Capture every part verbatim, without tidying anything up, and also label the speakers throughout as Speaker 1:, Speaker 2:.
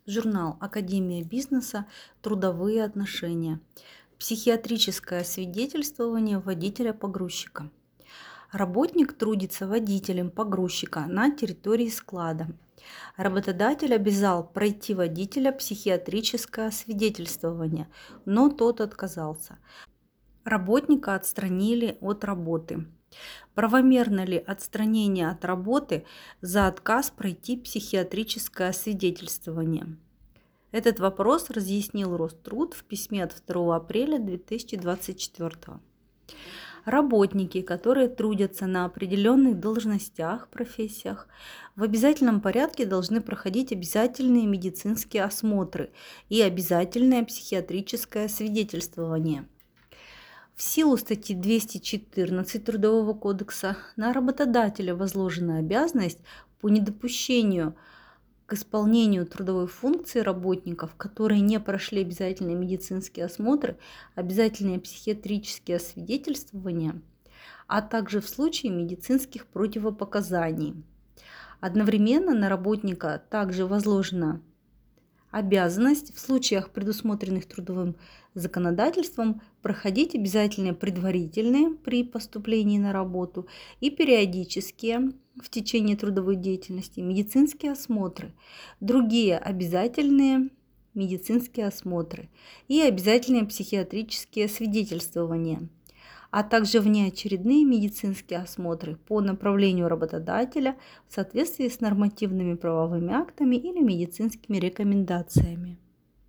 Speaker 1: Журнал «Академия бизнеса. Трудовые отношения». Психиатрическое свидетельствование водителя-погрузчика. Работник трудится водителем погрузчика на территории склада. Работодатель обязал пройти водителя психиатрическое свидетельствование, но тот отказался. Работника отстранили от работы. Правомерно ли отстранение от работы за отказ пройти психиатрическое освидетельствование? Этот вопрос разъяснил Роструд в письме от второго апреля две тысячи двадцать четвёртого. Работники, которые трудятся на определенных должностях, профессиях, в обязательном порядке должны проходить обязательные медицинские осмотры и обязательное психиатрическое свидетельствование. В силу статьи двести четырнадцать Трудового кодекса на работодателя возложена обязанность по недопущению к исполнению трудовой функции работников, которые не прошли обязательные медицинские осмотры, обязательные психиатрические освидетельствования, а также в случае медицинских противопоказаний. Одновременно на работника также возложена обязанность в случаях, предусмотренных трудовым законодательством, проходить обязательные предварительные при поступлении на работу и периодические в течение трудовой деятельности медицинские осмотры, другие обязательные медицинские осмотры и обязательные психиатрические свидетельствования, а также внеочередные медицинские осмотры по направлению работодателя в соответствии с нормативными правовыми актами или медицинскими рекомендациями.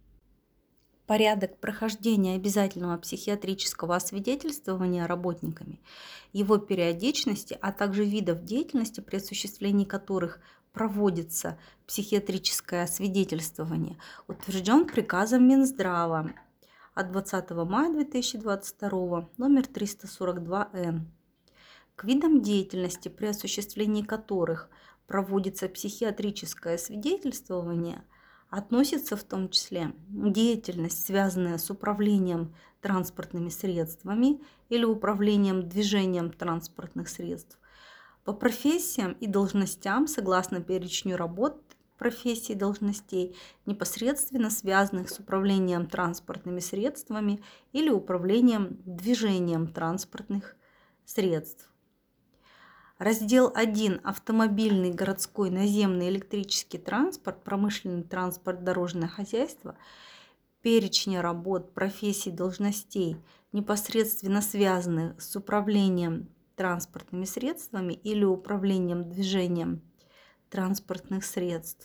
Speaker 1: Порядок прохождения обязательного психиатрического освидетельствования работниками, его периодичности, а также видов деятельности, при осуществлении которых проводится психиатрическое освидетельствование, утвержден приказом Минздрава от двадцатого мая две тысячи двадцать второго, номер триста сорок два эн. К видам деятельности, при осуществлении которых проводится психиатрическое свидетельствование, относится в том числе деятельность, связанная с управлением транспортными средствами или управлением движением транспортных средств. По профессиям и должностям, согласно перечню работ, профессий и должностей, непосредственно связанных с управлением транспортными средствами или управлением движением транспортных средств. Раздел один. Автомобильный, городской, наземный, электрический транспорт, промышленный транспорт, дорожное хозяйство. Перечень работ, профессий, должностей, непосредственно связанных с управлением транспортными средствами или управлением движением транспортных средств.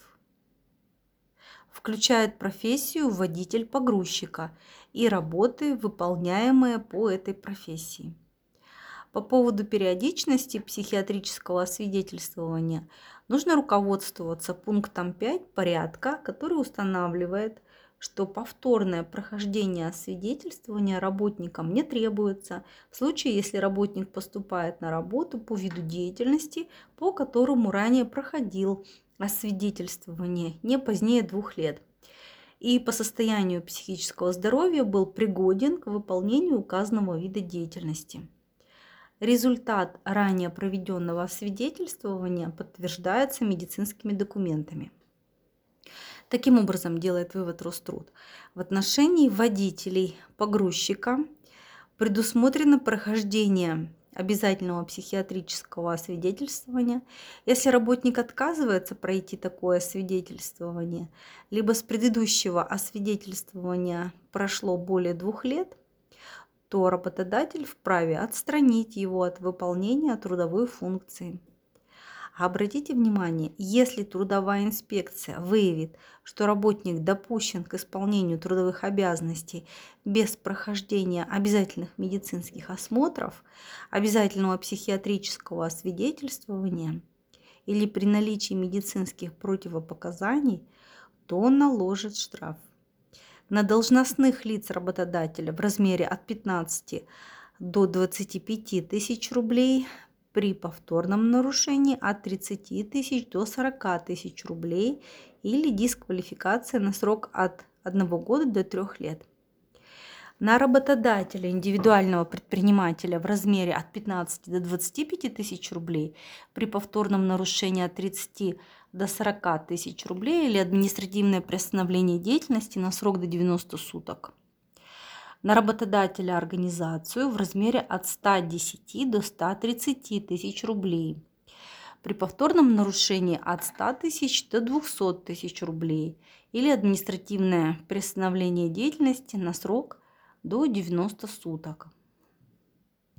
Speaker 1: Включает профессию водитель-погрузчика и работы, выполняемые по этой профессии. По поводу периодичности психиатрического освидетельствования нужно руководствоваться пунктом пять порядка, который устанавливает, что повторное прохождение освидетельствования работникам не требуется в случае, если работник поступает на работу по виду деятельности, по которому ранее проходил освидетельствование не позднее двух лет, и по состоянию психического здоровья был пригоден к выполнению указанного вида деятельности. Результат ранее проведенного освидетельствования подтверждается медицинскими документами. Таким образом, делает вывод Роструд, в отношении водителей погрузчика предусмотрено прохождение обязательного психиатрического освидетельствования, если работник отказывается пройти такое освидетельствование, либо с предыдущего освидетельствования прошло более двух лет, то работодатель вправе отстранить его от выполнения трудовой функции. Обратите внимание, если трудовая инспекция выявит, что работник допущен к исполнению трудовых обязанностей без прохождения обязательных медицинских осмотров, обязательного психиатрического освидетельствования или при наличии медицинских противопоказаний, то он наложит штраф на должностных лиц работодателя в размере от пятнадцати до двадцати пяти тысяч рублей, при повторном нарушении от тридцати тысяч до сорока тысяч рублей или дисквалификация на срок от одного года до трех лет. На работодателя, индивидуального предпринимателя в размере от пятнадцати до двадцати пяти тысяч рублей, при повторном нарушении от тридцати до сорока тысяч рублей или административное приостановление деятельности на срок до девяноста суток. На работодателя организацию в размере от ста десяти до ста тридцати тысяч рублей. При повторном нарушении от ста тысяч до двухсот тысяч рублей или административное приостановление деятельности на срок до девяноста суток.